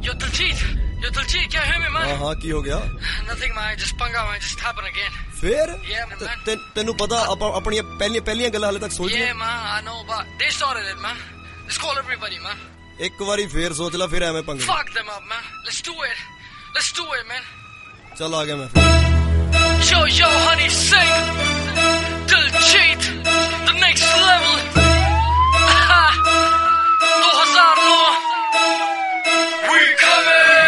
Yo, Diljit, can you hear me, man? हाँ की हो गया? Nothing, man. Just पंगा, man. Just happened again. फिर? Yeah, man. तेनू पता अपनी पहलियां गल्लां हाले तक सोच Yeah, man. I know, but they started it, man. Let's call everybody, man. एक बारी फिर सोच ला फिर ऐਵੇਂ पंगे. Fuck them up, man. Let's do it, man. चल आ गया मैं फिर. Yo, honey, sing. Diljit, the next level. 2009. We coming.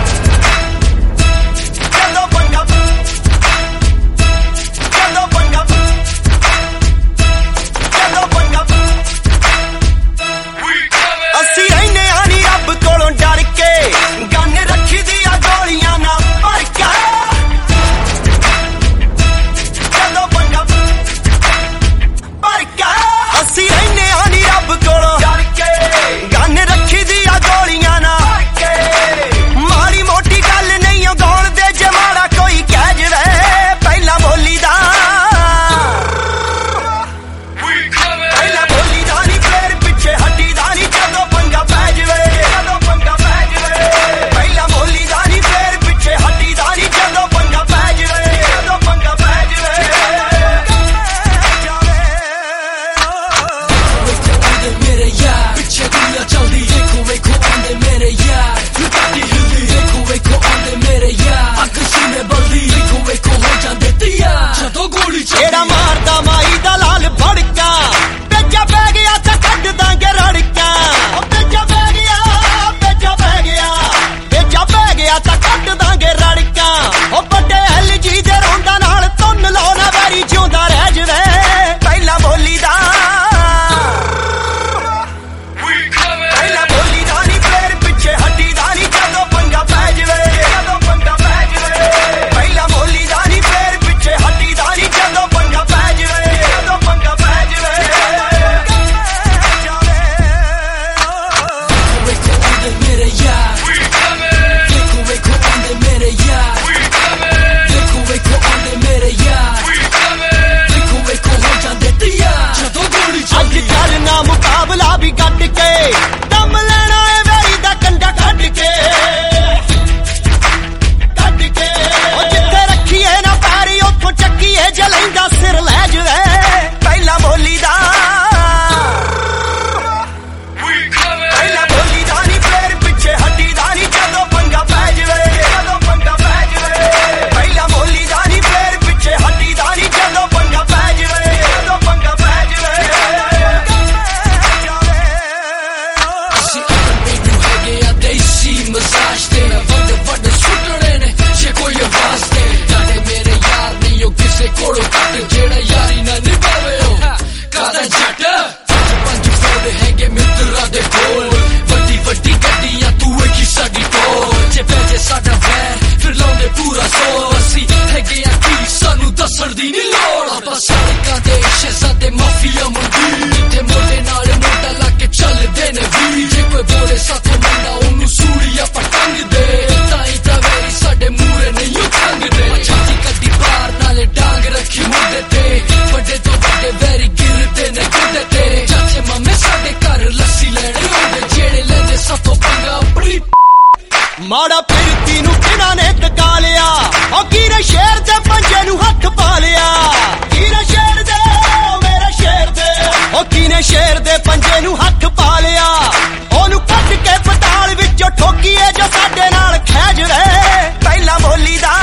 ਮਾੜਾ ਫਿਰਤੀ ਨੂੰ ਕਿਹਨਾਂ ਨੇ ਟਕਾ ਲਿਆ ਉਹ ਕੀਰੇ ਸ਼ੇਰ ਦੇ ਪੰਜੇ ਨੂੰ ਹੱਥ ਪਾ ਲਿਆ ਕੀਰੇ ਸ਼ੇਰ ਦੇ ਮੇਰੇ ਸ਼ੇਰ ਦੇ ਉਹ ਕੀਨੇ ਸ਼ੇਰ ਦੇ ਪੰਜੇ ਨੂੰ ਹੱਥ ਪਾ ਲਿਆ ਉਹਨੂੰ ਕੱਢ ਕੇ ਪਤਾਲ ਵਿੱਚੋਂ ਠੋਕੀਏ ਜੋ ਸਾਡੇ ਨਾਲ ਖੈਜ ਰਹੇ ਪਹਿਲਾਂ ਬੋਲੀ ਦਾ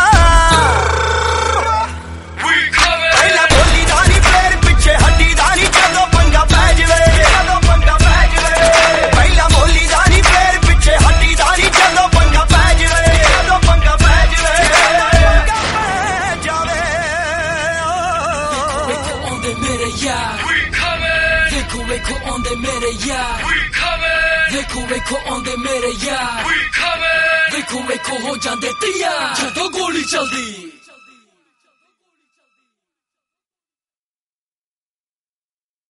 ਪਹਿਲਾਂ ਬੋਲੀ ਦਾ ਨਹੀਂ ਫੇਰ ਪਿੱਛੇ ਹੱਡੀ ਦਾ ਨਹੀਂ ਜਦੋਂ ਪੰਗਾ ਪੈ ਜਵੇ ਪਹਿਲਾਂ ਬੋਲੀ ਦਾ ਨਹੀਂ ਫੇਰ ਪਿੱਛੇ ਹੱਡੀ ਦਾ ਨਹੀਂ ਜਦੋਂ ਪੰਗਾ ਪੈ ਜਵੇ ਮੇਰੇ ਯਾਰ ਵੇਖੋ ਆਉਂਦੇ ਮੇਰੇ ਯਾਰ ਵੇਖੋ ਆਉਂਦੇ ਮੇਰੇ ਯਾਰ ਵੇਖੋ ਹੋ ਜਾਂਦੇ ਤਿਆਰ ਜਦੋਂ ਗੋਲੀ ਚੱਲਦੀ